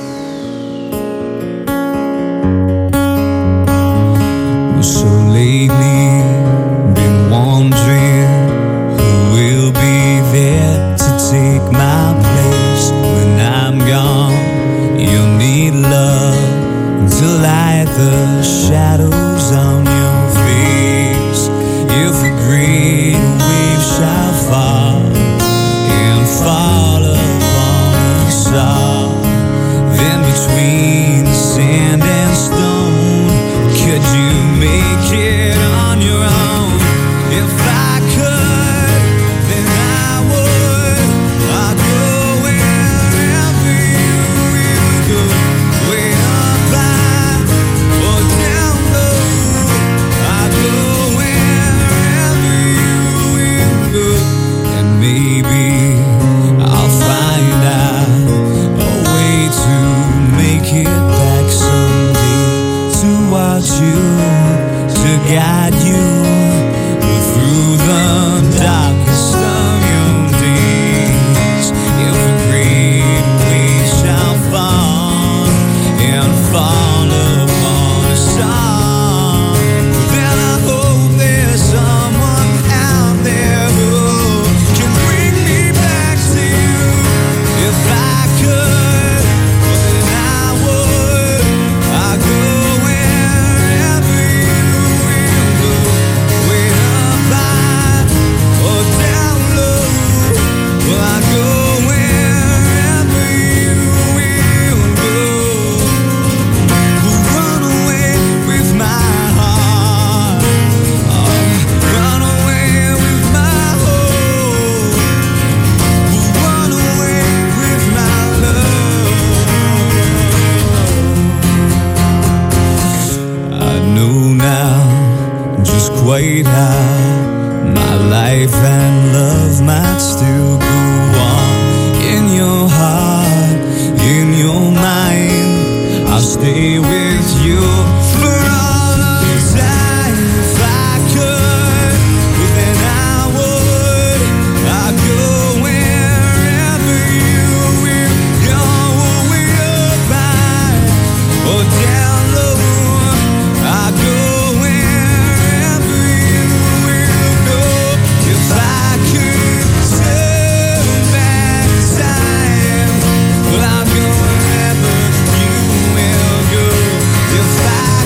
So lately, been wondering who will be there to take my place when I'm gone. You'll need love to light the shadows on your face. If a great wave shall fall and fall upon us all, then between the sand and stone, could you make it on your own? If I could, then I would. I'd go wherever you will go, way up high or down low. I'd go wherever you without you to guide you through the darkest of your days. If agreed, we shall fall and fall upon a star. Then I hope there's someone out there who can bring me back to you. If I could, then I would. I go wherever you will go, way up high or down low. Well, I go wherever you will go. Run away with my heart, run away with my hope, run away with my love. I know now just quite how my life and love might still go on. In your heart, in your mind, I'll stay with you for all of time. If I could, then I would. I'd go wherever you will go, way up high or down low. I go wherever you will go. If I could turn back time, well, I'll go wherever you will go. If I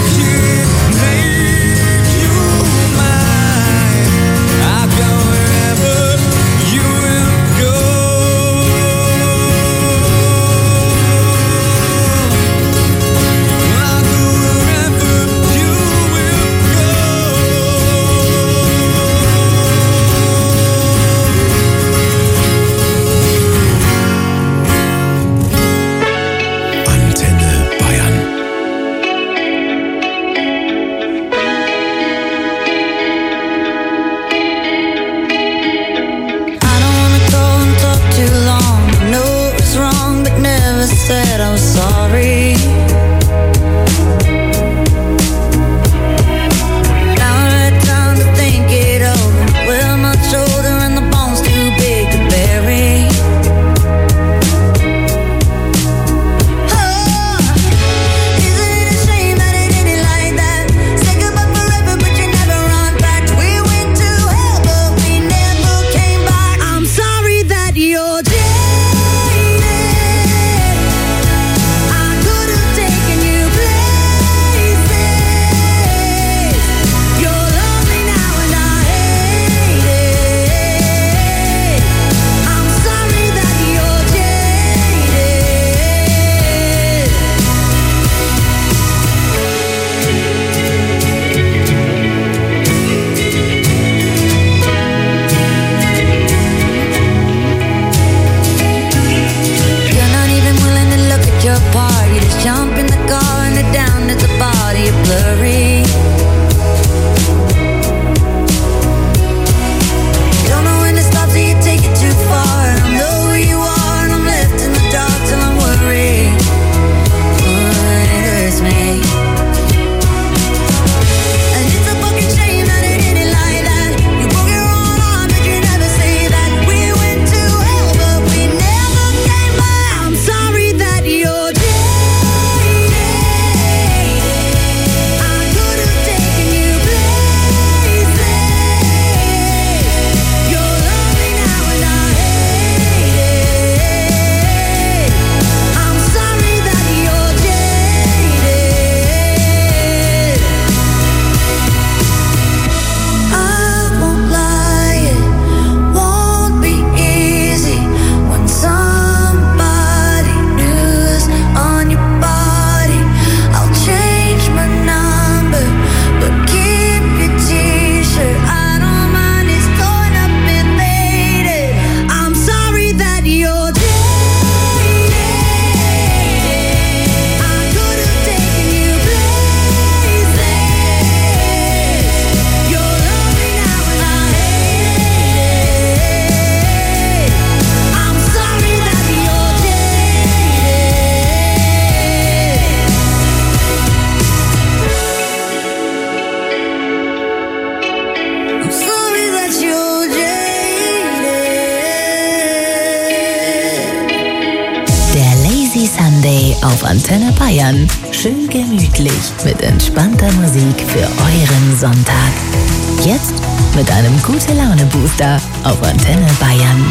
auf Antenne Bayern. Schön gemütlich mit entspannter Musik für euren Sonntag. Jetzt mit einem Gute-Laune-Booster auf Antenne Bayern.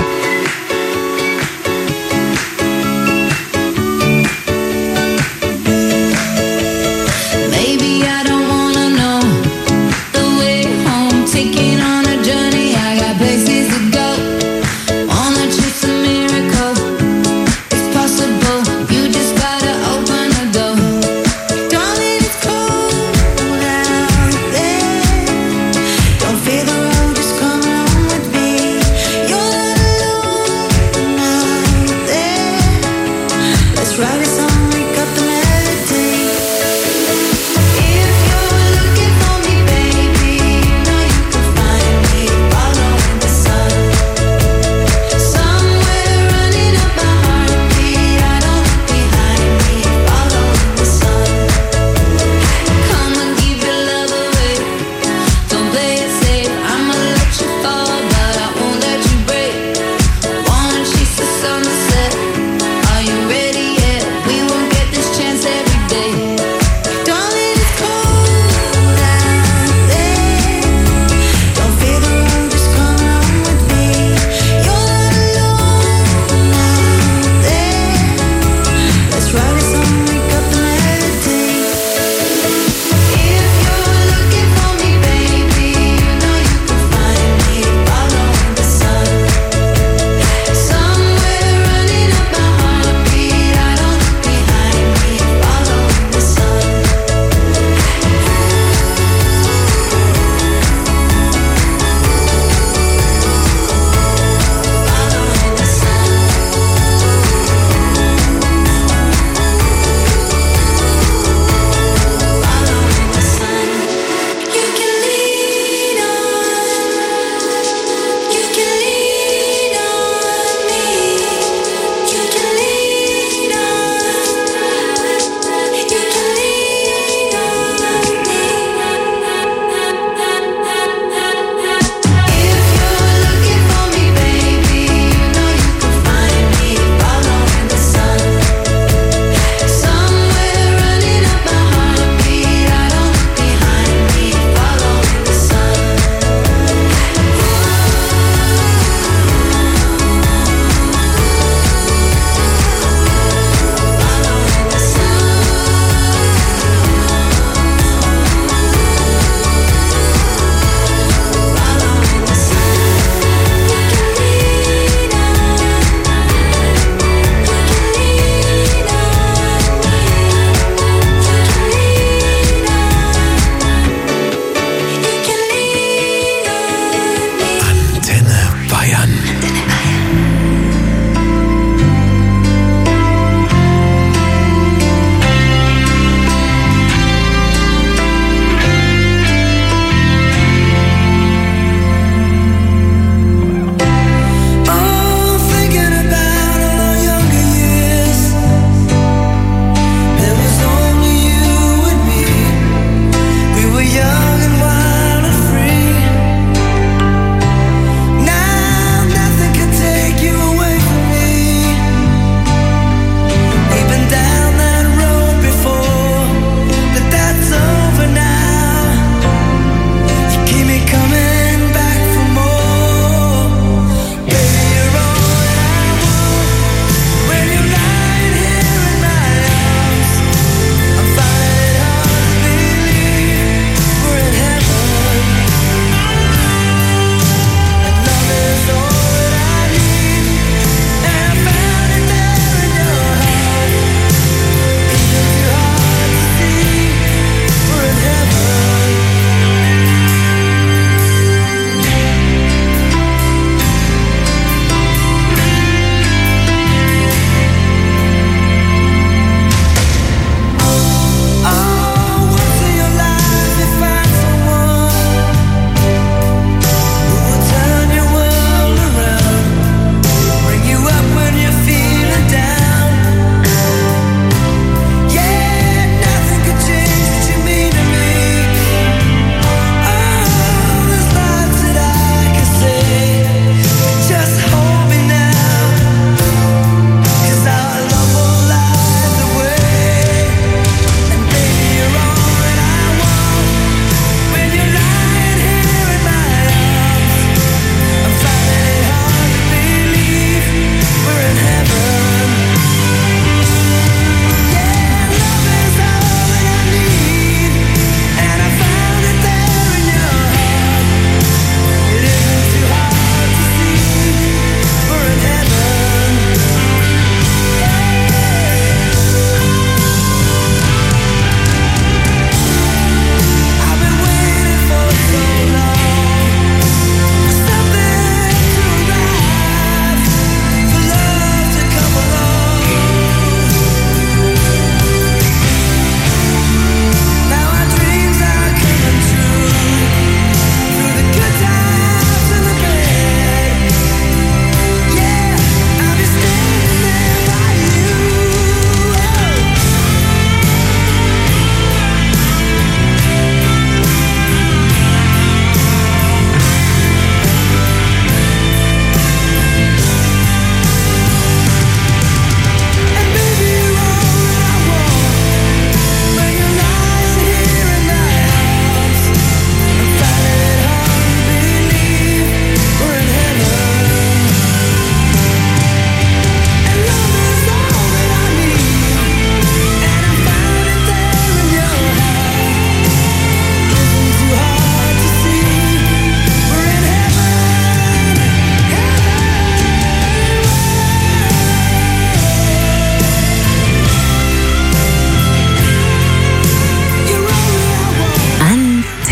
Feel the road just come along with me. You're not alone.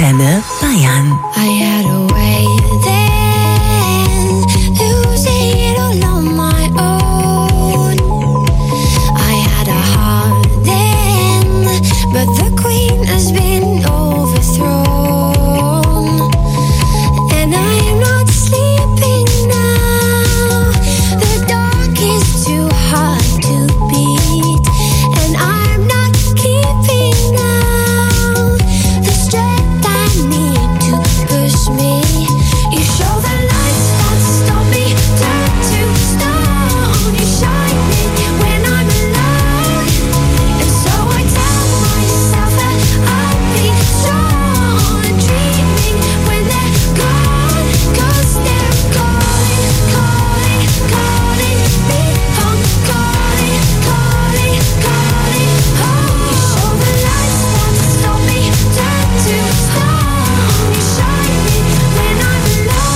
Antenne Bayern. I had a way then, losing it all on my own. I had a heart then, but the queen has been overthrown. And I am not sleeping now. The dark is too hard to beat, and I'm not keeping now the strength I need to push me. You show the lights that stop me, turn to stone. You shine me when I'm alone, and so I tell myself that I'll be strong. Dreaming when they're gone, 'cause they're calling, calling, calling me home, calling, calling, calling home. You show the lights that stop me, turn to stone. You shine me when I'm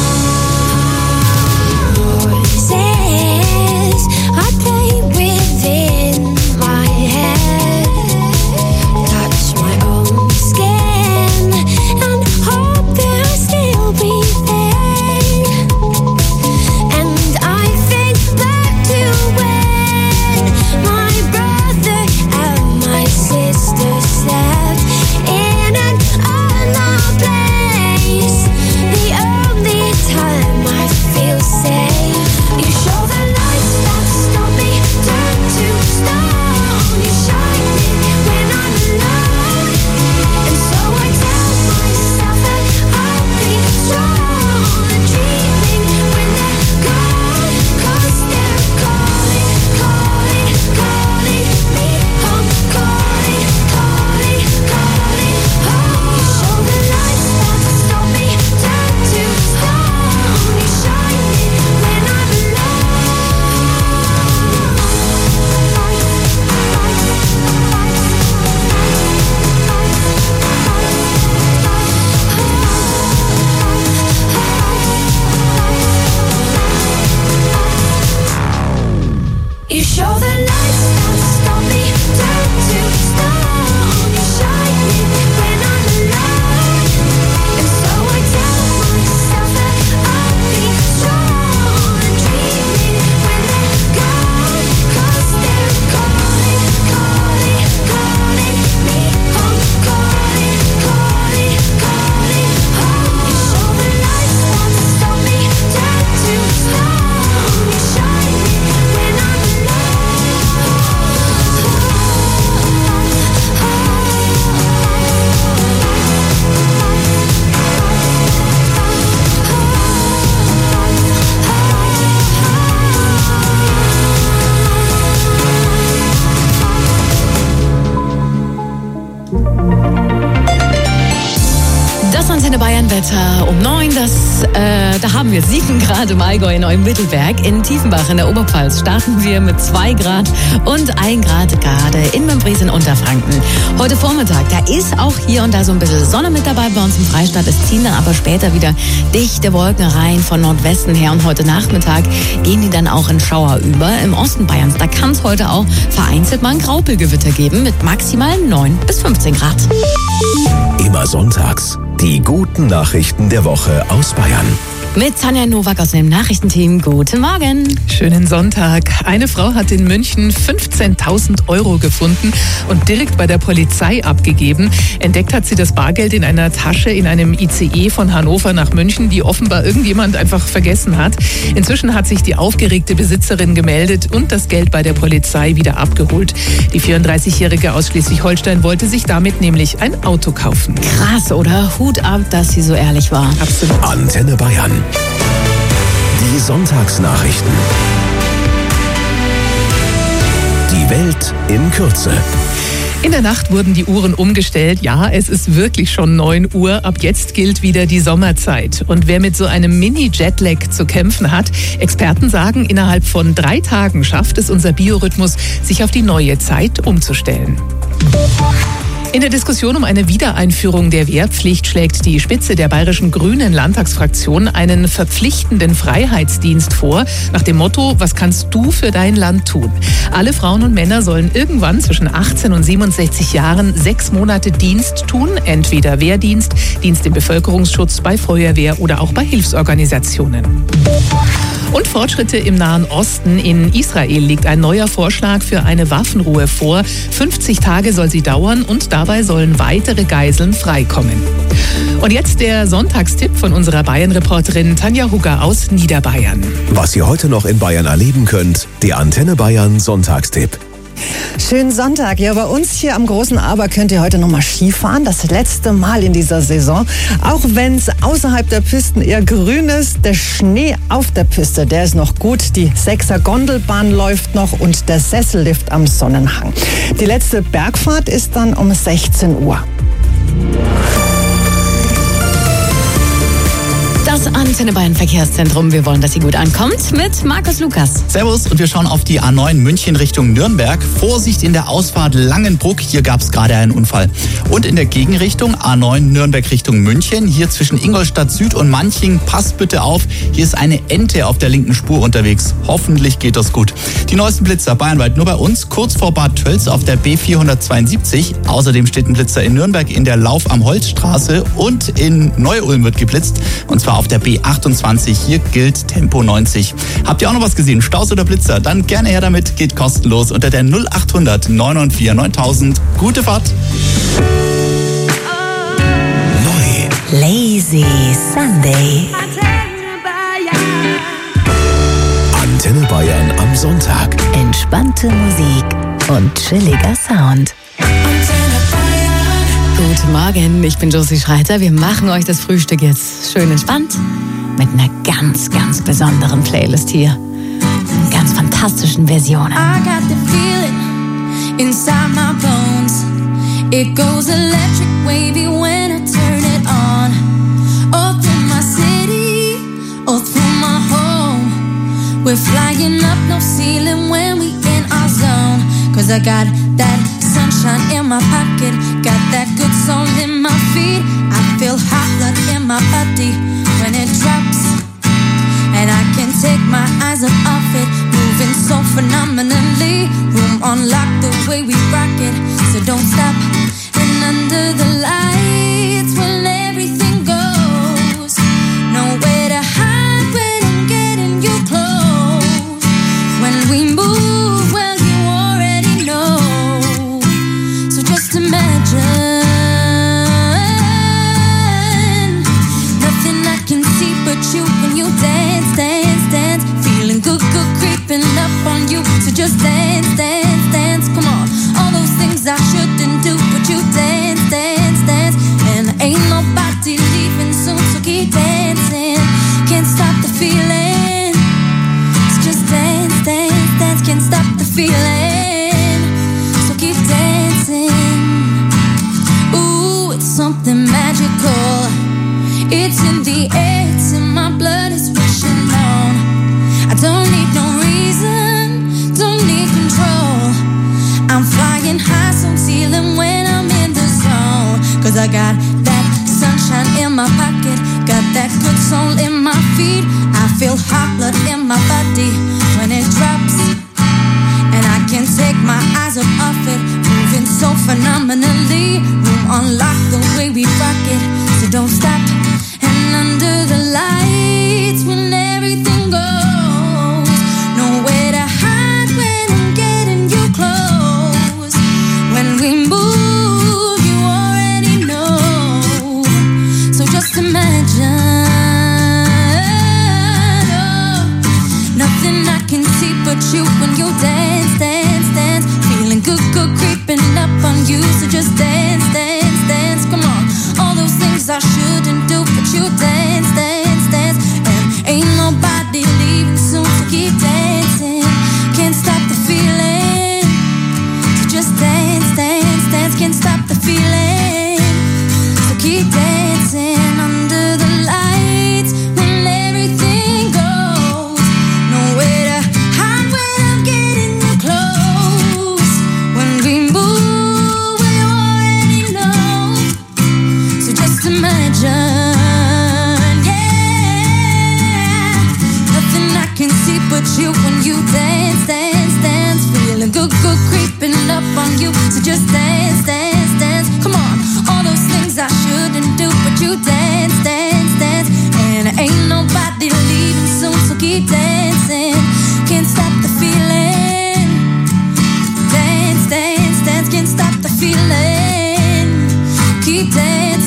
alone. Voices I play within my head, touch my own skin and hope that I'll still be there. And I think back to when my brother and my sister slept in an unknown place. The only time I feel safe. You show the lights that stop me, turn to stone. You shine me when I'm alone, and so I tell myself that I'll be strong. Dreaming when they're gone, 'cause they're calling, calling, calling me home, calling, calling, calling home. You show the lights that stop me, turn to stone. You shine me when I'm You show the lights that stop me, turn to stone. You shine me when I'm alone, and so I tell myself that I'll be strong. Dreaming when they're gone, 'cause they're calling, calling, calling me home, calling, calling, calling home. You show the lights that stop me, turn to stone. You shine me when I'm Das Antenne Bayern Wetter um neun, das, äh, da haben wir sieben Grad im Allgäu in Neumittelberg. In Tiefenbach in der Oberpfalz starten wir mit zwei Grad und ein Grad gerade in Membries in Unterfranken. Heute Vormittag, da ist auch hier und da so ein bisschen Sonne mit dabei bei uns im Freistaat. Es ziehen dann aber später wieder dichte Wolken rein von Nordwesten her und heute Nachmittag gehen die dann auch in Schauer über. Im Osten Bayerns, da kann es heute auch vereinzelt mal ein Graupelgewitter geben mit maximal neun bis fünfzehn Grad. Immer sonntags die guten Nachrichten der Woche aus Bayern. Mit Tanja Nowak aus dem Nachrichtenteam. Guten Morgen. Schönen Sonntag. Eine Frau hat in München fünfzehntausend Euro gefunden und direkt bei der Polizei abgegeben. Entdeckt hat sie das Bargeld in einer Tasche in einem I C E von Hannover nach München, die offenbar irgendjemand einfach vergessen hat. Inzwischen hat sich die aufgeregte Besitzerin gemeldet und das Geld bei der Polizei wieder abgeholt. Die vierunddreißigjährige aus Schleswig-Holstein wollte sich damit nämlich ein Auto kaufen. Krass, oder? Hut ab, dass sie so ehrlich war. Absolut. Antenne Bayern. Die Sonntagsnachrichten. Die Welt in Kürze. In der Nacht wurden die Uhren umgestellt. Ja, es ist wirklich schon neun Uhr. Ab jetzt gilt wieder die Sommerzeit. Und wer mit so einem Mini-Jetlag zu kämpfen hat, Experten sagen, innerhalb von drei Tagen schafft es unser Biorhythmus, sich auf die neue Zeit umzustellen. In der Diskussion um eine Wiedereinführung der Wehrpflicht schlägt die Spitze der bayerischen Grünen Landtagsfraktion einen verpflichtenden Freiheitsdienst vor, nach dem Motto, was kannst du für dein Land tun? Alle Frauen und Männer sollen irgendwann zwischen achtzehn und siebenundsechzig Jahren sechs Monate Dienst tun, entweder Wehrdienst, Dienst im Bevölkerungsschutz, bei Feuerwehr oder auch bei Hilfsorganisationen. Und Fortschritte im Nahen Osten. In Israel liegt ein neuer Vorschlag für eine Waffenruhe vor. fünfzig Tage soll sie dauern und dabei sollen weitere Geiseln freikommen. Und jetzt der Sonntagstipp von unserer Bayern-Reporterin Tanja Hugger aus Niederbayern. Was ihr heute noch in Bayern erleben könnt, der Antenne Bayern Sonntagstipp. Schönen Sonntag. Ja, bei uns hier am Großen Aber könnt ihr heute nochmal Skifahren. Das letzte Mal in dieser Saison. Auch wenn es außerhalb der Pisten eher grün ist, der Schnee auf der Piste, der ist noch gut. Die Sechser Gondelbahn läuft noch und der Sessellift am Sonnenhang. Die letzte Bergfahrt ist dann um sechzehn Uhr. Das Antenne Bayern Verkehrszentrum. Wir wollen, dass sie gut ankommt mit Markus Lukas. Servus und wir schauen auf die A neun München Richtung Nürnberg. Vorsicht in der Ausfahrt Langenbruck, hier gab es gerade einen Unfall. Und in der Gegenrichtung A neun Nürnberg Richtung München, hier zwischen Ingolstadt Süd und Manching, passt bitte auf, hier ist eine Ente auf der linken Spur unterwegs. Hoffentlich geht das gut. Die neuesten Blitzer bayernweit nur bei uns, kurz vor Bad Tölz auf der B vierhundertzweiundsiebzig. Außerdem steht ein Blitzer in Nürnberg in der Lauf am Holzstraße und in Neu-Ulm wird geblitzt und zwar auf der B achtundzwanzig. Hier gilt Tempo neunzig. Habt ihr auch noch was gesehen? Staus oder Blitzer? Dann gerne her damit. Geht kostenlos unter der null achthundert neunundvierzig neuntausend. Gute Fahrt. Neu. Lazy Sunday. Antenne Bayern am Sonntag. Entspannte Musik und chilliger Sound. Guten Morgen, ich bin Josie Schreiter. Wir machen euch das Frühstück jetzt schön entspannt mit einer ganz, ganz besonderen Playlist hier. In ganz fantastischen Versionen. I got the feeling inside my bones. It goes electric wavy when I turn it on. All through my city, all through my home. We're flying up, no ceiling when we in our zone. Cause I got that sunshine in my pocket, got that good soul in my feet. I feel hot blood in my body when it drops, and I can't take my eyes up off it, moving so phenomenally. Room on lock the way we rock it, so don't stop. And under the lights when everything goes, nowhere to hide when I'm getting you close. When we move, well you already know. So just imagine nothing I can see but you when you dance, dance, dance. Feeling good, good creeping up on you. So just dance, dance, dance. Come on, all those things I shouldn't do, but you dance, dance, dance. And ain't nobody leaving soon, so keep dancing. Can't stop the feeling. So just dance, dance, dance. Can't stop the feeling. So keep dancing. Ooh, it's something magical. It's in the air, it's in my blood, it's rushing on. I don't need no reason, don't need control. I'm flying high, so I'm ceiling when I'm in the zone. Cause I got that sunshine in my pocket, got that good soul in my feet. I feel hot blood in my body when it drops, and I can't take my eyes up off it, moving so phenomenally. Room on lock the way we rock it, so don't stop. And under the lights when everything goes, nowhere to hide when I'm getting you close. When we move, you already know. So just imagine, oh, nothing I can see but you when you dance, dance, dance. Feeling good, good creeping up on you. So just dance, dance, dance. Come on, all those things I shouldn't do, but you dance, dance, dance. And ain't nobody leaving soon, so keep dancing. Can't stop the feeling. So just dance, dance, dance. Can't stop the feeling. So keep dancing under the lights when everything goes. Nowhere to hide when I'm getting you close. When we move, we already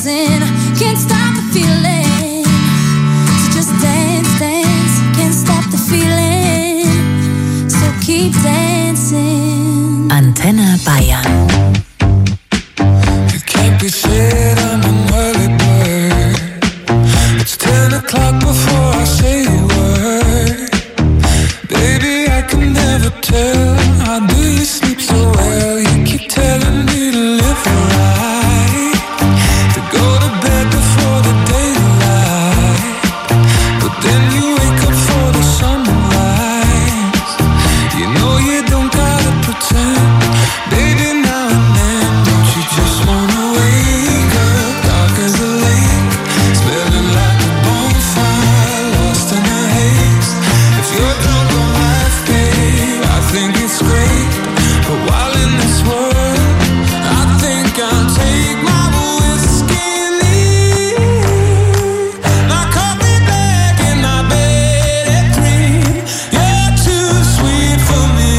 dancing, can't stop the feeling. So just dance, dance, can't stop the feeling. So keep dancing. Antenne Bayern. You can't be said I'm an early bird. It's ten o'clock before I say a word. Baby, I can never tell. How do you sleep so well? You keep telling me to live right, to go to bed before the daylight. But then you wake up for the sunrise. You know you don't gotta pretend. Baby, now and then, don't you just wanna wake up dark as a lake, smelling like a bonfire, lost in a haze. If you're drunk on life, babe, I think it's great. But while in this world, I think I'll take my whiskey and leave. My coffee black in my bed at three. You're too sweet for me.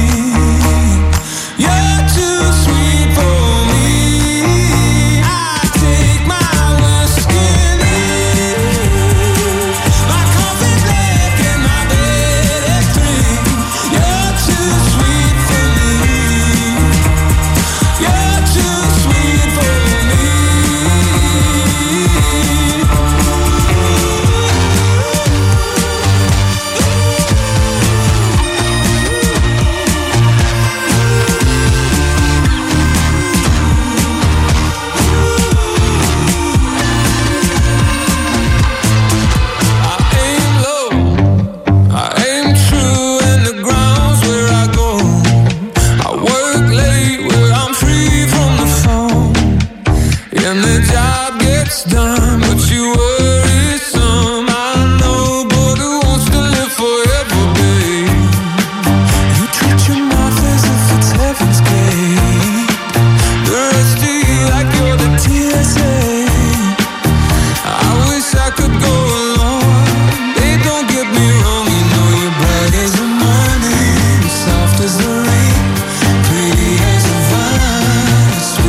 You're too sweet for me. I take my whiskey and leave. My coffee black in my bed at three. You're too sweet for me. You're too sweet for me. I aim low, I aim true, and the ground's where I go. I work late where I'm free from the phone, and the job gets done, but you worry some.